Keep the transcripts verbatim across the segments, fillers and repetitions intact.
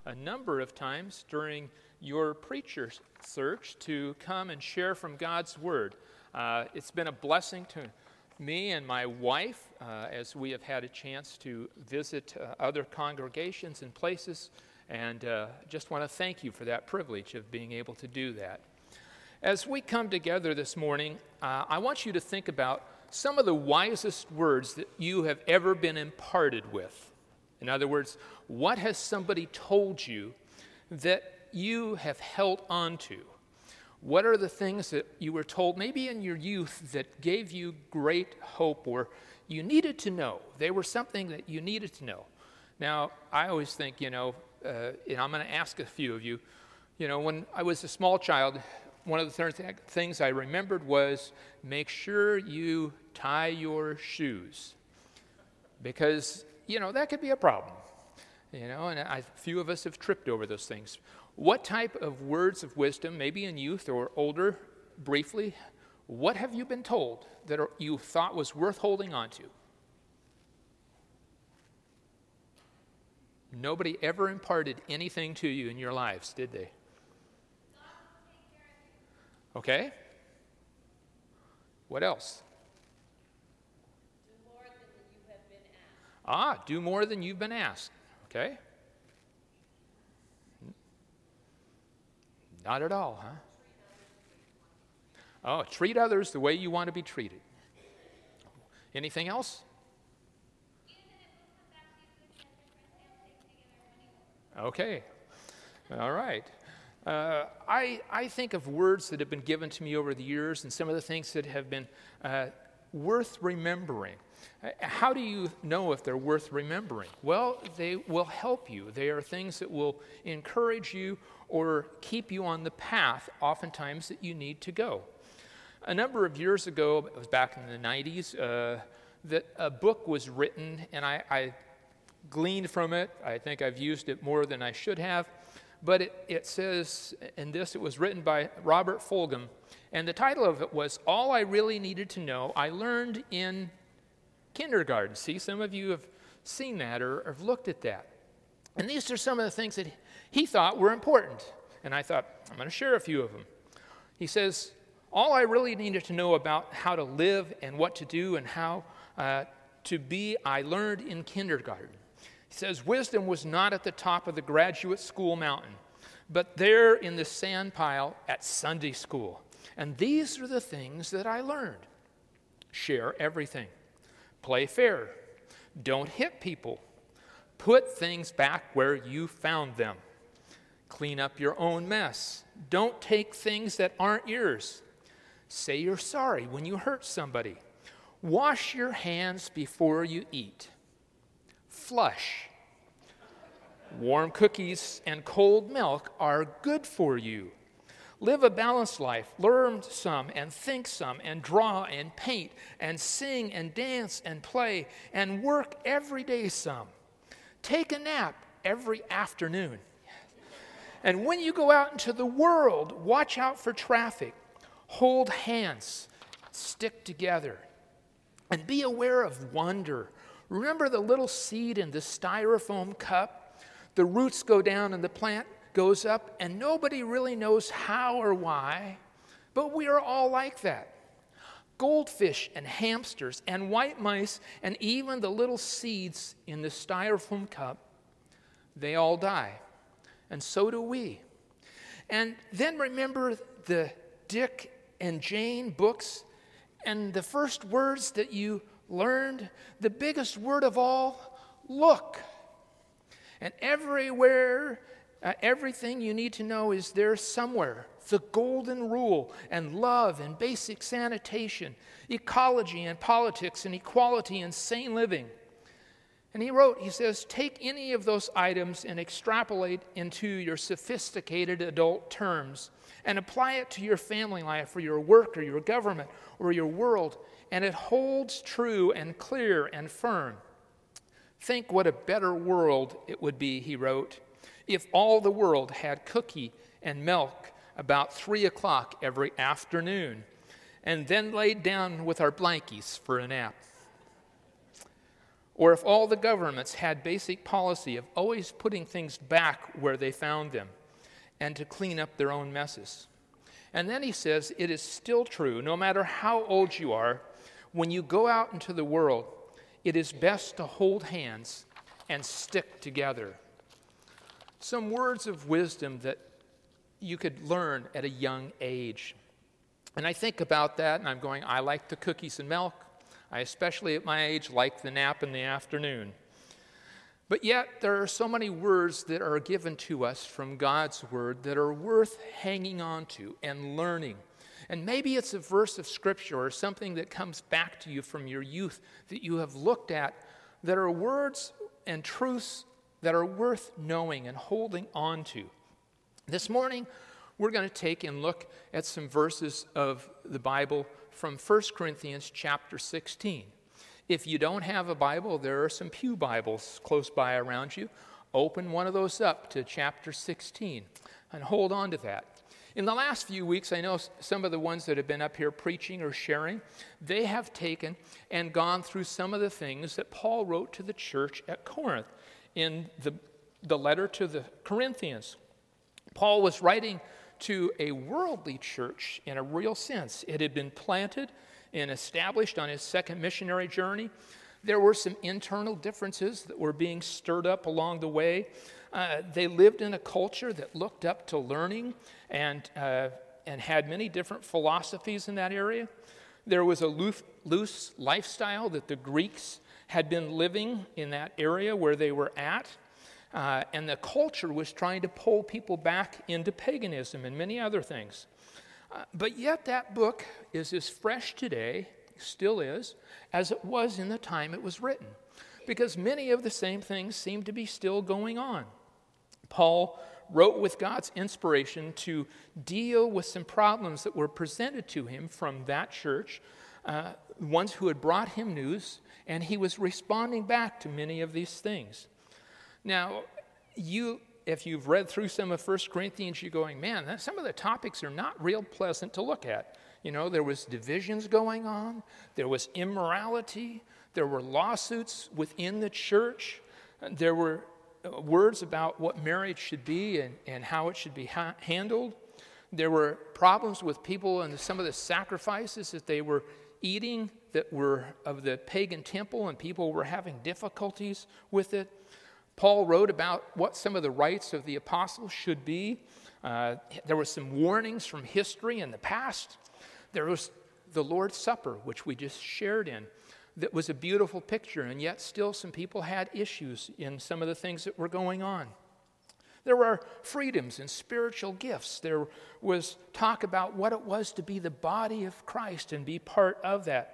a number of times during your preacher search to come and share from God's Word. Uh, it's been a blessing to me and my wife uh, as we have had a chance to visit uh, other congregations and places, and uh, just want to thank you for that privilege of being able to do that. As we come together this morning, uh, I want you to think about some of the wisest words that you have ever been imparted with. In other words, what has somebody told you that you have held on to? What are the things that you were told maybe in your youth that gave you great hope, or you needed to know? They were something that you needed to know. Now, I always think, you know, uh, and I'm going to ask a few of you, you know, when I was a small child, one of the th- things I remembered was make sure you tie your shoes, because, you know, that could be a problem, you know, and I, a few of us have tripped over those things. What type of words of wisdom, maybe in youth or older, briefly, what have you been told that are, you thought was worth holding on to? Nobody ever imparted anything to you in your lives, did they? Okay. What else? Do more than you have been asked. Ah, do more than you've been asked. Okay. Not at all, huh? Oh, treat others the way you want to be treated. Anything else? Okay. All right. Uh, I, I think of words that have been given to me over the years and some of the things that have been uh, worth remembering. Uh, how do you know if they're worth remembering? Well, they will help you. They are things that will encourage you or keep you on the path, oftentimes, that you need to go. A number of years ago, it was back in the nineties, uh, that a book was written, and I, I gleaned from it. I think I've used it more than I should have. But it, it says in this, it was written by Robert Fulghum, and the title of it was All I Really Needed to Know I Learned in Kindergarten. See, some of you have seen that or have looked at that. And these are some of the things that he thought were important. And I thought, I'm going to share a few of them. He says, all I really needed to know about how to live and what to do and how uh, to be, I learned in kindergarten. He says, wisdom was not at the top of the graduate school mountain, but there in the sand pile at Sunday school. And these are the things that I learned. Share everything. Play fair. Don't hit people. Put things back where you found them. Clean up your own mess. Don't take things that aren't yours. Say you're sorry when you hurt somebody. Wash your hands before you eat. Flush. Warm cookies and cold milk are good for you. Live a balanced life. Learn some and think some and draw and paint and sing and dance and play and work every day some. Take a nap every afternoon. And when you go out into the world, watch out for traffic. Hold hands. Stick together. And be aware of wonder. Remember the little seed in the styrofoam cup? The roots go down and the plant goes up, and nobody really knows how or why, but we are all like that. Goldfish and hamsters and white mice and even the little seeds in the styrofoam cup, they all die, and so do we. And then remember the Dick and Jane books and the first words that you learned, the biggest word of all, look. And everywhere, uh, everything you need to know is there somewhere. The golden rule and love and basic sanitation, ecology and politics and equality and sane living. And he wrote, he says, take any of those items and extrapolate into your sophisticated adult terms and apply it to your family life or your work or your government or your world, and it holds true and clear and firm. Think what a better world it would be, he wrote, if all the world had cookie and milk about three o'clock every afternoon, and then laid down with our blankies for a nap. or if all the governments had basic policy of always putting things back where they found them and to clean up their own messes. And then he says, it is still true, no matter how old you are, when you go out into the world, it is best to hold hands and stick together. Some words of wisdom that you could learn at a young age. And I think about that, and I'm going, I like the cookies and milk. I, especially at my age, like the nap in the afternoon. But yet, there are so many words that are given to us from God's Word that are worth hanging on to and learning. And maybe it's a verse of Scripture or something that comes back to you from your youth that you have looked at that are words and truths that are worth knowing and holding on to. This morning, we're going to take and look at some verses of the Bible from First Corinthians chapter sixteen. If you don't have a Bible, there are some pew Bibles close by around you. Open one of those up to chapter sixteen and hold on to that. In the last few weeks, I know some of the ones that have been up here preaching or sharing, they have taken and gone through some of the things that Paul wrote to the church at Corinth in the, the letter to the Corinthians. Paul was writing to a worldly church in a real sense. It had been planted and established on his second missionary journey. There were some internal differences that were being stirred up along the way. Uh, they lived in a culture that looked up to learning and, uh, and had many different philosophies in that area. There was a loose, loose lifestyle that the Greeks had been living in that area where they were at. Uh, and the culture was trying to pull people back into paganism and many other things. Uh, but yet that book is as fresh today, still is, as it was in the time it was written. Because many of the same things seem to be still going on. Paul wrote with God's inspiration to deal with some problems that were presented to him from that church, uh, ones who had brought him news, and he was responding back to many of these things. Now, you, if you've read through some of First Corinthians, you're going, man, that, some of the topics are not real pleasant to look at. You know, there was divisions going on. There was immorality. There were lawsuits within the church. There were uh, words about what marriage should be and, and how it should be ha- handled. There were problems with people and some of the sacrifices that they were eating that were of the pagan temple, and people were having difficulties with it. Paul wrote about what some of the rights of the apostles should be. Uh, there were some warnings from history in the past. There was the Lord's Supper, which we just shared in, that was a beautiful picture, and yet still some people had issues in some of the things that were going on. There were freedoms and spiritual gifts. There was talk about what it was to be the body of Christ and be part of that.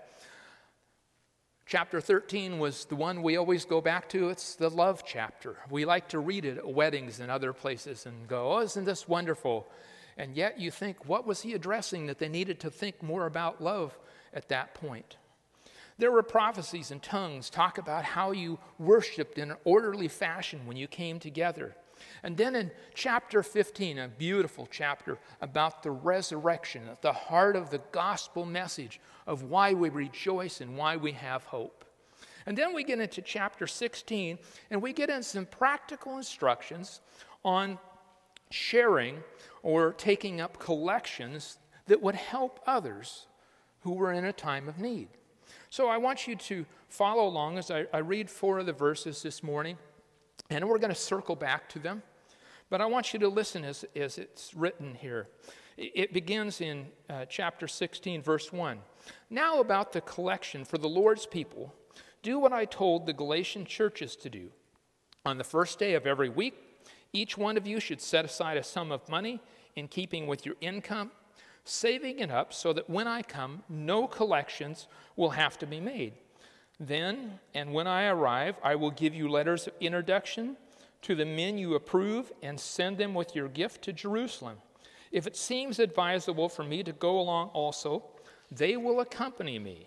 Chapter thirteen was the one we always go back to. It's the love chapter. We like to read it at weddings and other places and go, oh, isn't this wonderful? And yet you think, what was he addressing that they needed to think more about love at that point? There were prophecies and tongues, talk about how you worshiped in an orderly fashion when you came together. And then in chapter fifteen, a beautiful chapter about the resurrection, at the heart of the gospel message of why we rejoice and why we have hope. And then we get into chapter sixteen, and we get in some practical instructions on sharing or taking up collections that would help others who were in a time of need. So I want you to follow along as I, I read four of the verses this morning, and we're going to circle back to them. But I want you to listen as, as it's written here. It, it begins in uh, chapter sixteen, verse one. Now about the collection for the Lord's people, do what I told the Galatian churches to do. On the first day of every week, each one of you should set aside a sum of money in keeping with your income, saving it up so that when I come, no collections will have to be made. Then, and when I arrive, I will give you letters of introduction to the men you approve and send them with your gift to Jerusalem. If it seems advisable for me to go along also, they will accompany me.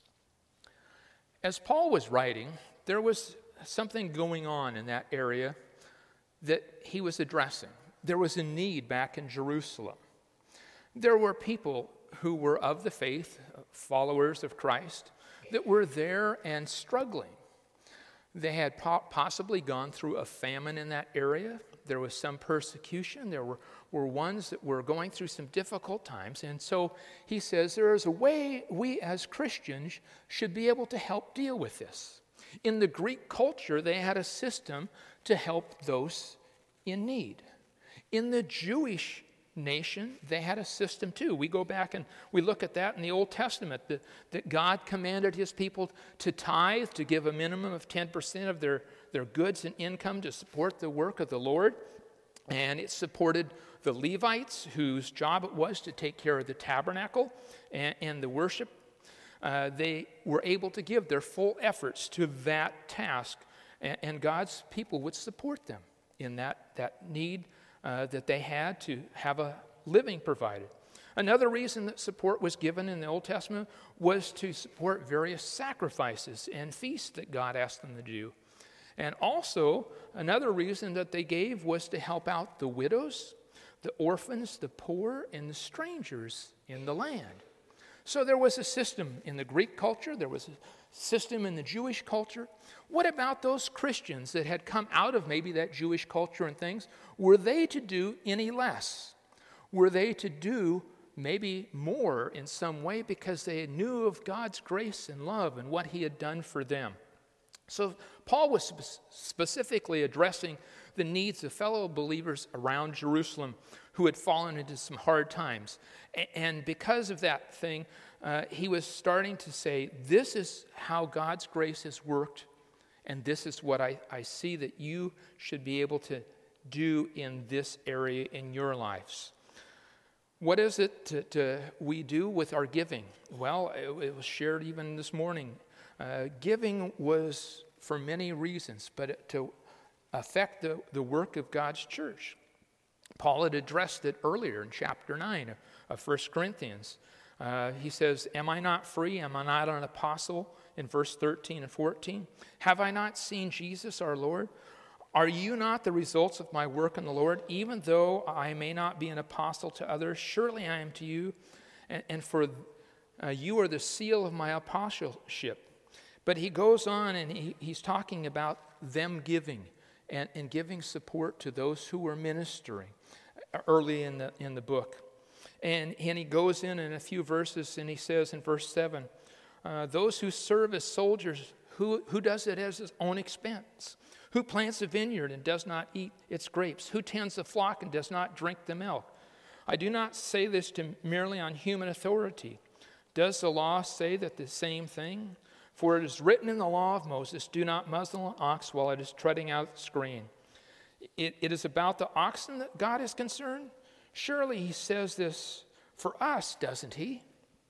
As Paul was writing, there was something going on in that area that he was addressing. There was a need back in Jerusalem. There were people who were of the faith, followers of Christ, that were there and struggling. They had po- possibly gone through a famine in that area. There was some persecution. There were, were ones that were going through some difficult times. And so he says there is a way we as Christians should be able to help deal with this. In the Greek culture, they had a system to help those in need. In the Jewish nation, they had a system too. We go back and we look at that in the Old Testament, that, that God commanded his people to tithe, to give a minimum of ten percent of their, their goods and income to support the work of the Lord. And it supported the Levites, whose job it was to take care of the tabernacle and, and the worship. Uh, they were able to give their full efforts to that task, and, and God's people would support them in that, that need Uh, that they had to have a living provided. Another reason that support was given in the Old Testament was to support various sacrifices and feasts that God asked them to do. And also, another reason that they gave was to help out the widows, the orphans, the poor, and the strangers in the land. So there was a system in the Greek culture, there was a system in the Jewish culture. What about those Christians that had come out of maybe that Jewish culture and things? Were they to do any less? Were they to do maybe more in some way because they knew of God's grace and love and what he had done for them? So Paul was spe- specifically addressing the needs of fellow believers around Jerusalem who had fallen into some hard times. A- and because of that thing, uh, he was starting to say, this is how God's grace has worked, and this is what I, I see that you should be able to do in this area in your lives. What is it to, to we do with our giving? Well, it, it was shared even this morning. Uh, giving was for many reasons, but it, to affect the, the work of God's church. Paul had addressed it earlier in chapter nine of, of First Corinthians. Uh, he says, am I not free? Am I not an apostle? In verse thirteen and fourteen. Have I not seen Jesus our Lord? Are you not the results of my work in the Lord? Even though I may not be an apostle to others, surely I am to you. And, and for uh, you are the seal of my apostleship. But he goes on and he, he's talking about them giving and, and giving support to those who were ministering early in the, in the book. And, and he goes in in a few verses and he says in verse seven, uh, those who serve as soldiers, who, who does it at his own expense? Who plants a vineyard and does not eat its grapes? Who tends a flock and does not drink the milk? I do not say this to merely on human authority. Does the law say that the same thing? For it is written in the law of Moses, do not muzzle an ox while it is treading out its grain. It, it is about the oxen that God is concerned? Surely he says this for us, doesn't he?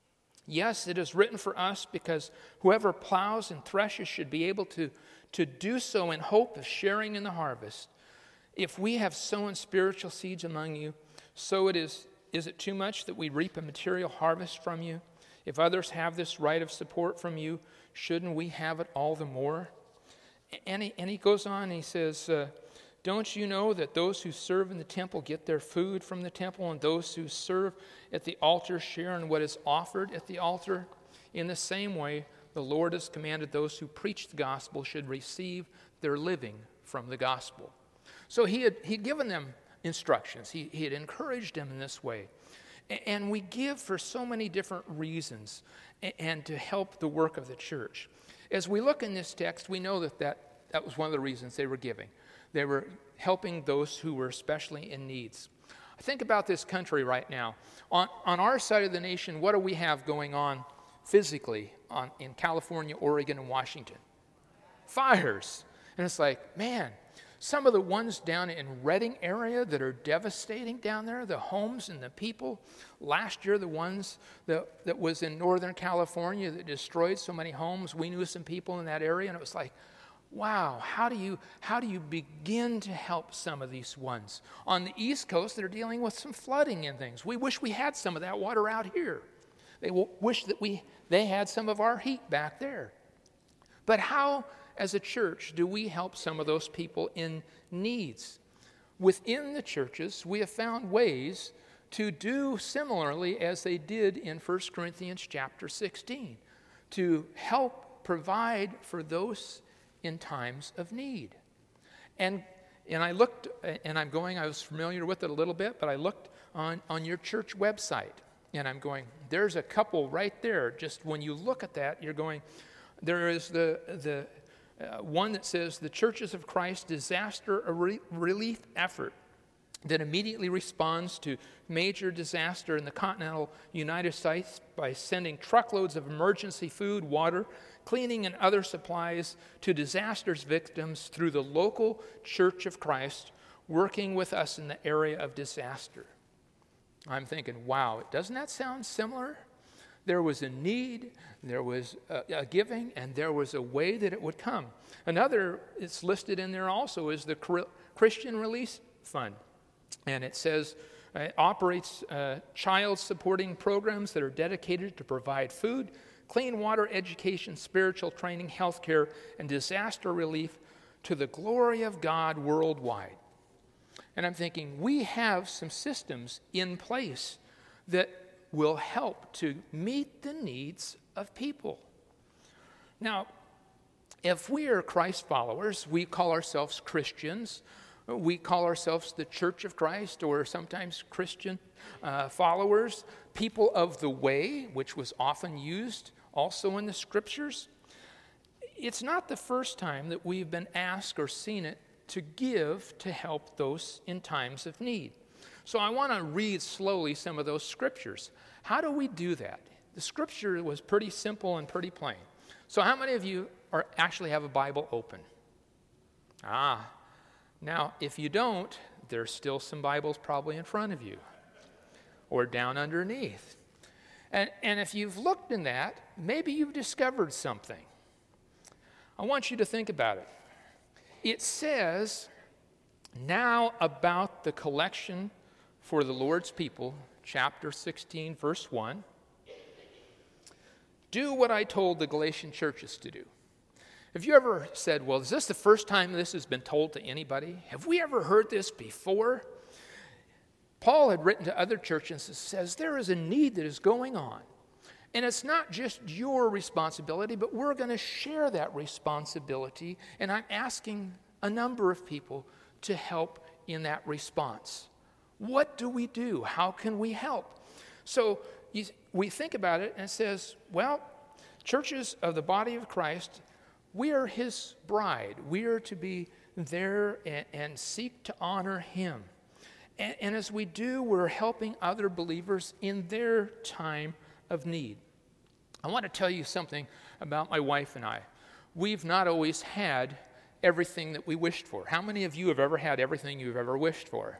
Yes, it is written for us because whoever plows and threshes should be able to, to do so in hope of sharing in the harvest. If we have sown spiritual seeds among you, so it is, is it too much that we reap a material harvest from you? If others have this right of support from you, shouldn't we have it all the more? And he, and he goes on and he says, uh, don't you know that those who serve in the temple get their food from the temple, and those who serve at the altar share in what is offered at the altar? In the same way, the Lord has commanded those who preach the gospel should receive their living from the gospel. So he had he'd given them instructions. He, he had encouraged them in this way. And we give for so many different reasons and to help the work of the church. As we look in this text, we know that that, that was one of the reasons they were giving. They were helping those who were especially in needs. Think about this country right now. On, on our side of the nation, what do we have going on physically on, in California, Oregon, and Washington? Fires. And it's like, man, some of the ones down in Redding area that are devastating down there, the homes and the people. Last year, the ones that, that was in Northern California that destroyed so many homes, we knew some people in that area, and it was like, wow, how do you how do you begin to help some of these ones? On the East Coast, they're dealing with some flooding and things. We wish we had some of that water out here. They w- wish that we they had some of our heat back there. But how, as a church, do we help some of those people in needs? Within the churches, we have found ways to do similarly as they did in First Corinthians chapter sixteen, to help provide for those in times of need. And and I looked, and I'm going, I was familiar with it a little bit, but I looked on, on your church website, and I'm going, there's a couple right there. Just when you look at that, you're going, there is the, the uh, one that says, the Churches of Christ Disaster Re- Relief Effort, that immediately responds to major disaster in the continental United States by sending truckloads of emergency food, water, cleaning, and other supplies to disasters victims through the local Church of Christ, working with us in the area of disaster. I'm thinking, wow, doesn't that sound similar? There was a need, there was a, a giving, and there was a way that it would come. Another, it's listed in there also, is the Christian Relief Fund. And it says uh, it operates uh, child supporting programs that are dedicated to provide food, clean water, education, spiritual training, health care, and disaster relief to the glory of God worldwide. And I'm thinking, we have some systems in place that will help to meet the needs of people. Now, if we are Christ followers, we call ourselves Christians. We call ourselves the Church of Christ, or sometimes Christian uh, followers, people of the way, which was often used also in the Scriptures. It's not the first time that we've been asked or seen it to give to help those in times of need. So I want to read slowly some of those Scriptures. How do we do that? The Scripture was pretty simple and pretty plain. So how many of you are actually have a Bible open? Ah, now, if you don't, there's still some Bibles probably in front of you or down underneath. And, and if you've looked in that, maybe you've discovered something. I want you to think about it. It says, now about the collection for the Lord's people, chapter sixteen, verse one. Do what I told the Galatian churches to do. Have you ever said, well, is this the first time this has been told to anybody? Have we ever heard this before? Paul had written to other churches and says, there is a need that is going on. And it's not just your responsibility, but we're going to share that responsibility. And I'm asking a number of people to help in that response. What do we do? How can we help? So you, we think about it and it says, well, churches of the body of Christ, we are his bride. We are to be there and, and seek to honor him. And, and as we do, we're helping other believers in their time of need. I want to tell you something about my wife and I. We've not always had everything that we wished for. How many of you have ever had everything you've ever wished for?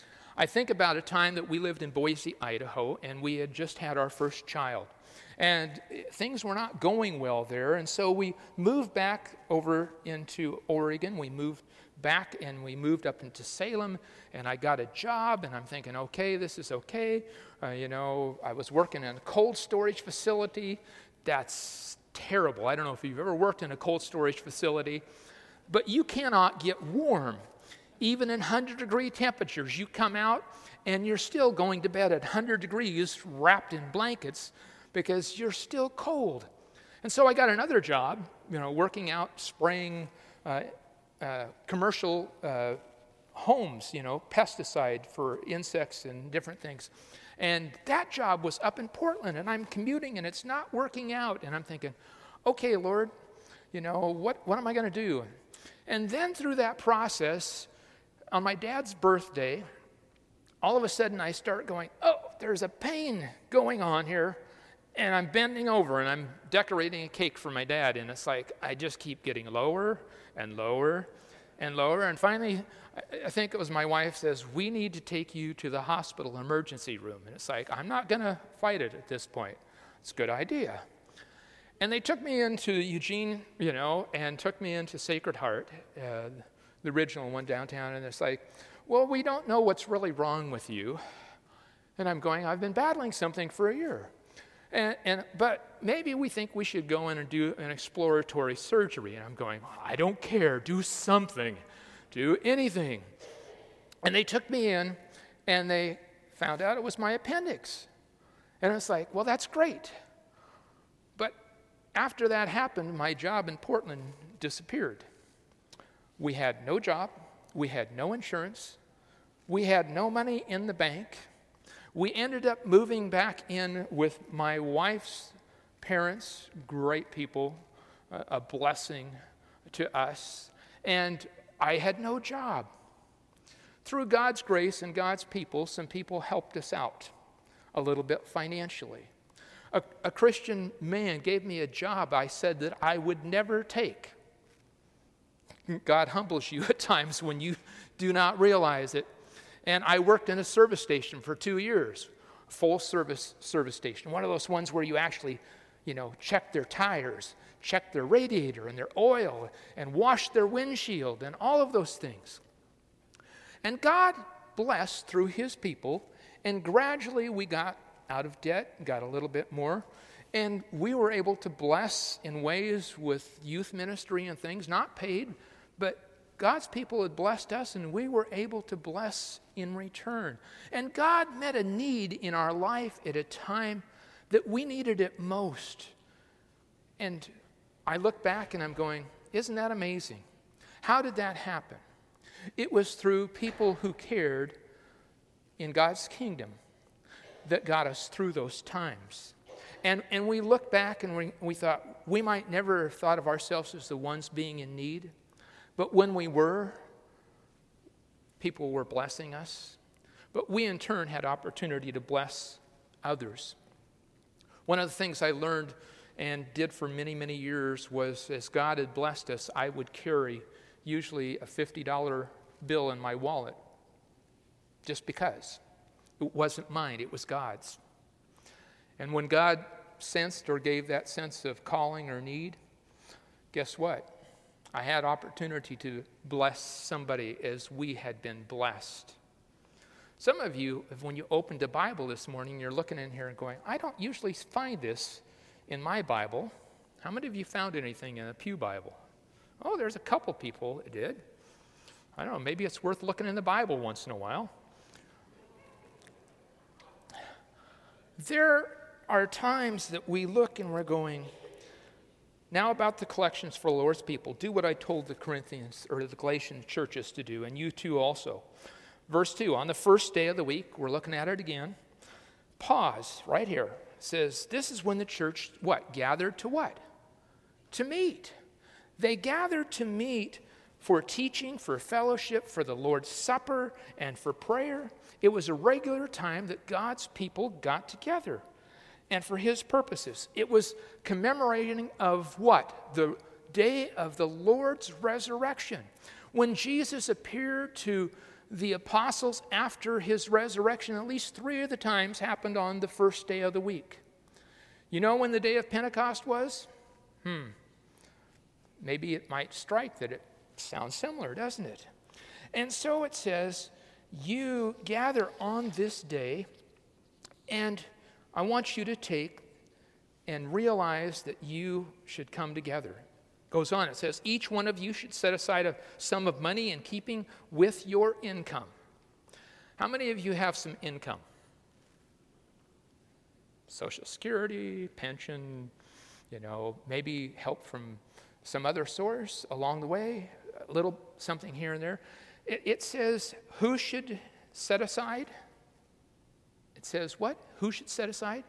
I think about a time that we lived in Boise, Idaho, and we had just had our first child. And things were not going well there, and so we moved back over into Oregon. We moved back and we moved up into Salem, and I got a job, and I'm thinking, okay, this is okay. Uh, you know, I was working in a cold storage facility. That's terrible. I don't know if you've ever worked in a cold storage facility, but you cannot get warm. Even in one hundred degree temperatures, you come out and you're still going to bed at one hundred degrees wrapped in blankets because you're still cold. And so I got another job, you know, working out, spraying uh, uh, commercial uh, homes, you know, pesticide for insects and different things. And that job was up in Portland, and I'm commuting, and it's not working out. And I'm thinking, okay, Lord, you know, what, what am I going to do? And then through that process, on my dad's birthday, all of a sudden I start going, oh, there's a pain going on here. And I'm bending over and I'm decorating a cake for my dad. And it's like, I just keep getting lower and lower and lower. And finally, I think it was my wife says, we need to take you to the hospital emergency room. And it's like, I'm not going to fight it at this point. It's a good idea. And they took me into Eugene, you know, and took me into Sacred Heart, uh, the original one downtown. And it's like, well, we don't know what's really wrong with you. And I'm going, I've been battling something for a year. And, and but maybe we think we should go in and do an exploratory surgery. And I'm going, I don't care. Do something. Do anything. And they took me in, and they found out it was my appendix. And it's like, well, that's great. But after that happened, my job in Portland disappeared. We had no job. We had no insurance. We had no money in the bank. We ended up moving back in with my wife's parents, great people, a, a blessing to us. And I had no job. Through God's grace and God's people, some people helped us out a little bit financially. A, a Christian man gave me a job I said that I would never take. God humbles you at times when you do not realize it. And I worked in a service station for two years, full service service station. One of those ones where you actually, you know, check their tires, check their radiator and their oil, and wash their windshield, and all of those things. And God blessed through his people, and gradually we got out of debt, got a little bit more, and we were able to bless in ways with youth ministry and things, not paid, but God's people had blessed us, and we were able to bless in return. And God met a need in our life at a time that we needed it most. And I look back and I'm going, isn't that amazing? How did that happen? It was through people who cared in God's kingdom that got us through those times. And and we look back and we, we thought, we might never have thought of ourselves as the ones being in need. But when we were, people were blessing us. But we in turn had opportunity to bless others. One of the things I learned and did for many, many years was, as God had blessed us, I would carry usually a fifty dollar bill in my wallet, just because. It wasn't mine, it was God's. And when God sensed or gave that sense of calling or need, guess what? I had opportunity to bless somebody as we had been blessed. Some of you, when you opened the Bible this morning, you're looking in here and going, I don't usually find this in my Bible. How many of you found anything in a Pew Bible? Oh, there's a couple people that did. I don't know, maybe it's worth looking in the Bible once in a while. There are times that we look and we're going, now about the collections for the Lord's people, do what I told the Corinthians or the Galatian churches to do, and you too also. Verse two, on the first day of the week, we're looking at it again. Pause right here. It says, this is when the church, what? Gathered to what? To meet. They gathered to meet for teaching, for fellowship, for the Lord's Supper, and for prayer. It was a regular time that God's people got together, and for his purposes. It was commemorating of what? The day of the Lord's resurrection. When Jesus appeared to the apostles after his resurrection, at least three of the times happened on the first day of the week. You know when the day of Pentecost was? Hmm. Maybe it might strike that it sounds similar, doesn't it? And so it says, you gather on this day, and I want you to take and realize that you should come together. Goes on, it says, each one of you should set aside a sum of money in keeping with your income. How many of you have some income? Social Security, pension, you know, maybe help from some other source along the way, a little something here and there. It, it says, who should set aside? It says what? Who should set aside?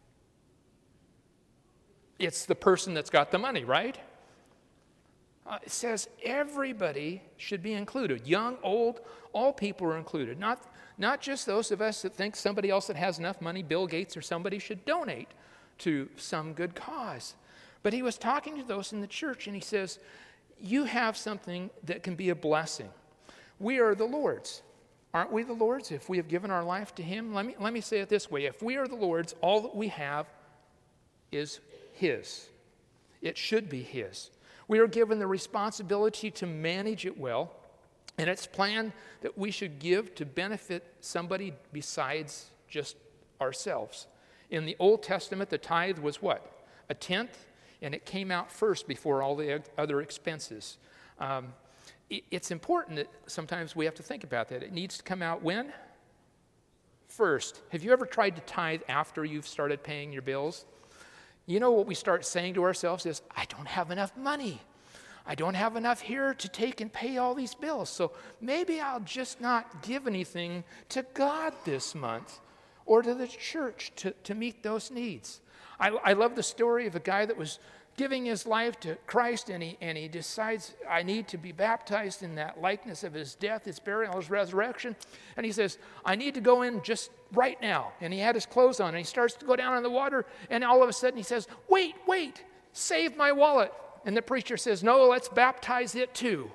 It's the person that's got the money, right? Uh, it says everybody should be included. Young, old, all people are included. Not, not just those of us that think somebody else that has enough money, Bill Gates or somebody, should donate to some good cause. But he was talking to those in the church, and he says, you have something that can be a blessing. We are the Lord's. Aren't we the Lord's if we have given our life to him? Let me, let me say it this way. If we are the Lord's, all that we have is his. It should be his. We are given the responsibility to manage it well, and it's planned that we should give to benefit somebody besides just ourselves. In the Old Testament, the tithe was what? A tenth, and it came out first before all the other expenses. Um, it, it's important that sometimes we have to think about that. It needs to come out when? First. Have you ever tried to tithe after you've started paying your bills? You know what we start saying to ourselves is, I don't have enough money. I don't have enough here to take and pay all these bills, so maybe I'll just not give anything to God this month or to the church to, to meet those needs. I, I love the story of a guy that was giving his life to Christ, and he, and he decides, I need to be baptized in that likeness of his death, his burial, his resurrection. And he says, I need to go in just right now. And he had his clothes on, and he starts to go down in the water, and all of a sudden he says, wait, wait, save my wallet. And the preacher says, no, let's baptize it too.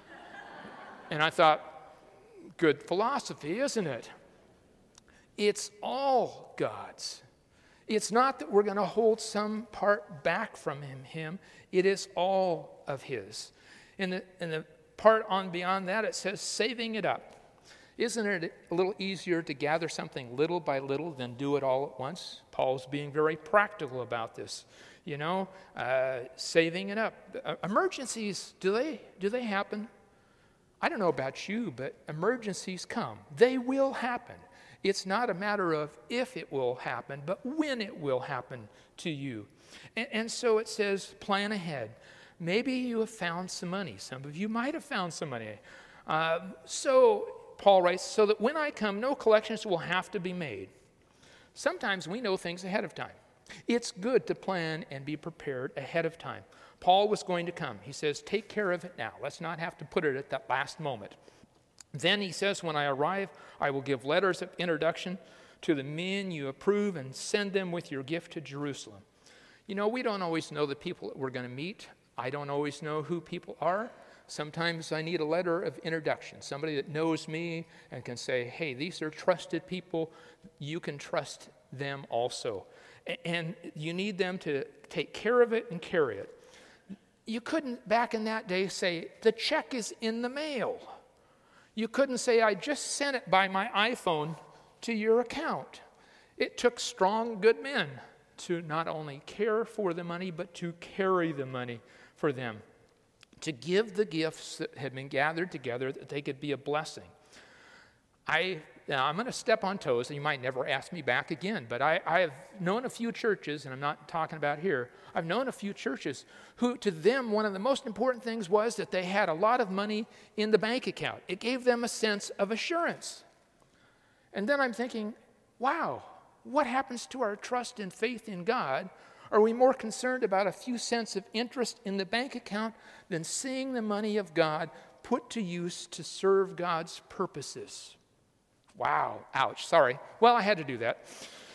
And I thought, good philosophy, isn't it? It's all God's. It's not that we're going to hold some part back from him. him. It is all of his. In the, in the part on beyond that, it says saving it up. Isn't it a little easier to gather something little by little than do it all at once? Paul's being very practical about this. You know, uh, saving it up. Uh, emergencies, do they, do they happen? I don't know about you, but emergencies come. They will happen. It's not a matter of if it will happen, but when it will happen to you. And, and so it says, plan ahead. Maybe you have found some money. Some of you might have found some money. Uh, so, Paul writes, so that when I come, no collections will have to be made. Sometimes we know things ahead of time. It's good to plan and be prepared ahead of time. Paul was going to come. He says, take care of it now. Let's not have to put it at that last moment. Then he says, when I arrive, I will give letters of introduction to the men you approve and send them with your gift to Jerusalem. You know, we don't always know the people that we're going to meet. I don't always know who people are. Sometimes I need a letter of introduction, somebody that knows me and can say, hey, these are trusted people. You can trust them also. And you need them to take care of it and carry it. You couldn't, back in that day, say, the check is in the mail. You couldn't say, I just sent it by my iPhone to your account. It took strong, good men to not only care for the money, but to carry the money for them, to give the gifts that had been gathered together that they could be a blessing. I, now I'm going to step on toes, and you might never ask me back again, but I, I have known a few churches, and I'm not talking about here, I've known a few churches who, to them, one of the most important things was that they had a lot of money in the bank account. It gave them a sense of assurance. And then I'm thinking, wow, what happens to our trust and faith in God? Are we more concerned about a few cents of interest in the bank account than seeing the money of God put to use to serve God's purposes? Wow, ouch, sorry. Well, I had to do that.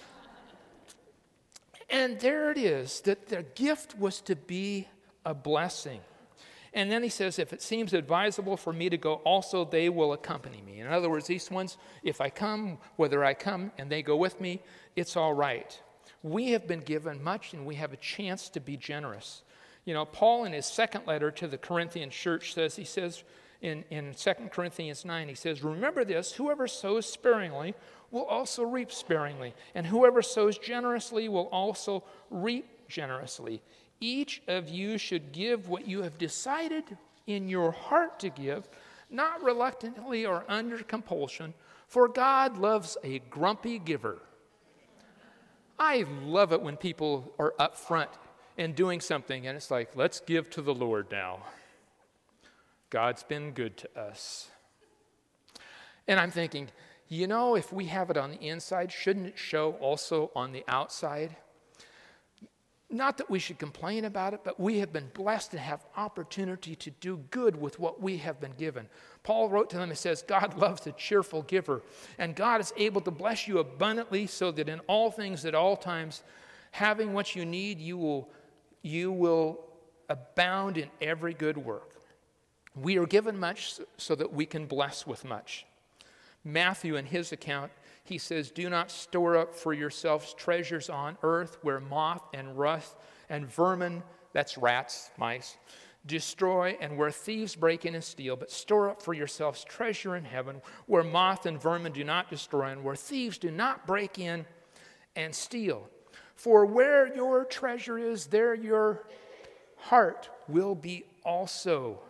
And there it is, that the gift was to be a blessing. And then he says, if it seems advisable for me to go also, they will accompany me. In other words, these ones, if I come, whether I come and they go with me, it's all right. We have been given much, and we have a chance to be generous. You know, Paul in his second letter to the Corinthian church says, he says in, in Second Corinthians nine, he says, remember this, whoever sows sparingly will also reap sparingly, and whoever sows generously will also reap generously. Each of you should give what you have decided in your heart to give, not reluctantly or under compulsion, for God loves a grumpy giver. I love it when people are up front and doing something, and it's like, let's give to the Lord now. God's been good to us. And I'm thinking, you know, if we have it on the inside, shouldn't it show also on the outside? Not that we should complain about it, but we have been blessed to have opportunity to do good with what we have been given. Paul wrote to them and says, God loves a cheerful giver, and God is able to bless you abundantly so that in all things at all times, having what you need, you will, you will abound in every good work. We are given much so that we can bless with much. Matthew, in his account, he says, do not store up for yourselves treasures on earth where moth and rust and vermin, that's rats, mice, destroy, and where thieves break in and steal, but store up for yourselves treasure in heaven where moth and vermin do not destroy and where thieves do not break in and steal. For where your treasure is, there your heart will be also.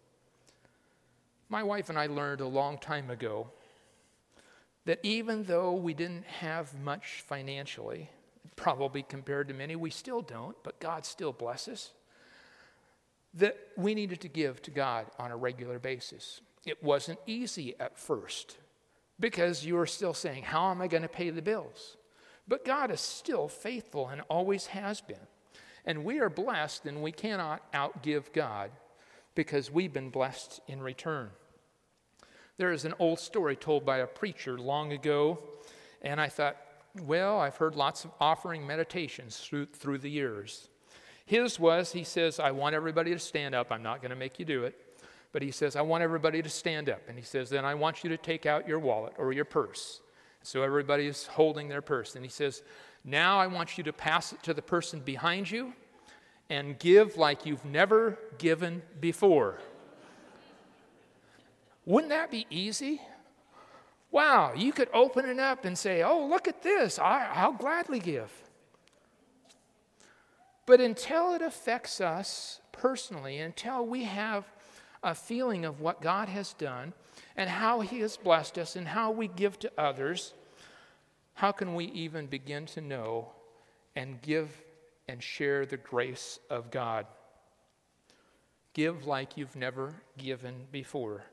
My wife and I learned a long time ago that even though we didn't have much financially, probably compared to many, we still don't, but God still blesses. that we needed to give to God on a regular basis. It wasn't easy at first because you were still saying, how am I going to pay the bills? But God is still faithful and always has been. And we are blessed, and we cannot outgive God because we've been blessed in return. There is an old story told by a preacher long ago, and I thought, well, I've heard lots of offering meditations through, through the years. His was, he says, I want everybody to stand up. I'm not going to make you do it. But he says, I want everybody to stand up. And he says, then I want you to take out your wallet or your purse. So everybody is holding their purse. And he says, now I want you to pass it to the person behind you and give like you've never given before. Wouldn't that be easy? Wow, you could open it up and say, oh, look at this. I, I'll gladly give. But until it affects us personally, until we have a feeling of what God has done and how he has blessed us and how we give to others, how can we even begin to know and give and share the grace of God? Give like you've never given before.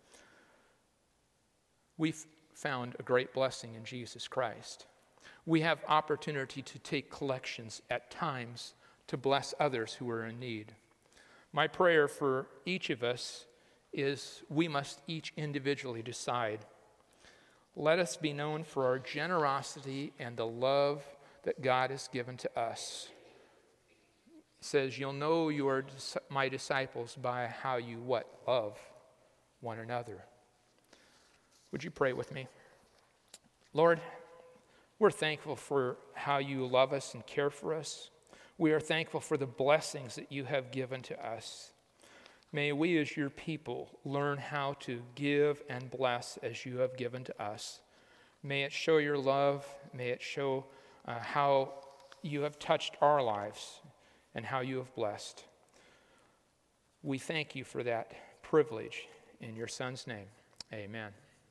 We've found a great blessing in Jesus Christ. We have opportunity to take collections at times to bless others who are in need. My prayer for each of us is we must each individually decide. Let us be known for our generosity and the love that God has given to us. It says, you'll know you are my disciples by how you what? Love one another. Would you pray with me? Lord, we're thankful for how you love us and care for us. We are thankful for the blessings that you have given to us. May we as your people learn how to give and bless as you have given to us. May it show your love. May it show uh, how you have touched our lives and how you have blessed. We thank you for that privilege in your Son's name. Amen.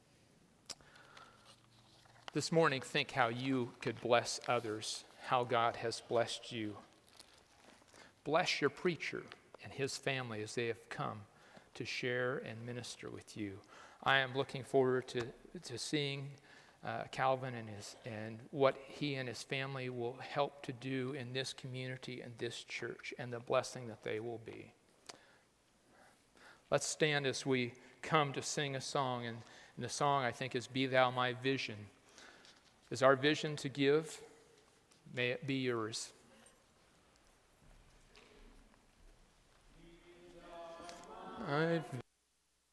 This morning, think how you could bless others, how God has blessed you. Bless your preacher and his family as they have come to share and minister with you. I am looking forward to, to seeing uh, Calvin and his and what he and his family will help to do in this community and this church and the blessing that they will be. Let's stand as we come to sing a song, and, and the song I think is Be Thou My Vision. Is our vision to give? May it be yours. I've